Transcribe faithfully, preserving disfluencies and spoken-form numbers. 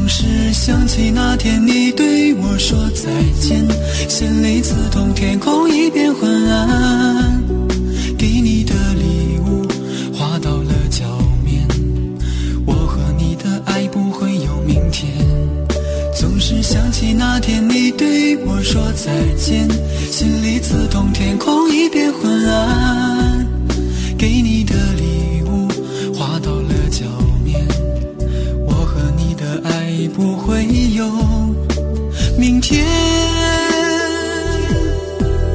总是想起那天你对我说再见，心里自动天空一片昏暗，给你的礼物划到了脚面，我和你的爱不会有明天。总是想起那天你对我说再见，心里自动天空一片昏暗，给你的礼物划到了脚面，我和你的爱不会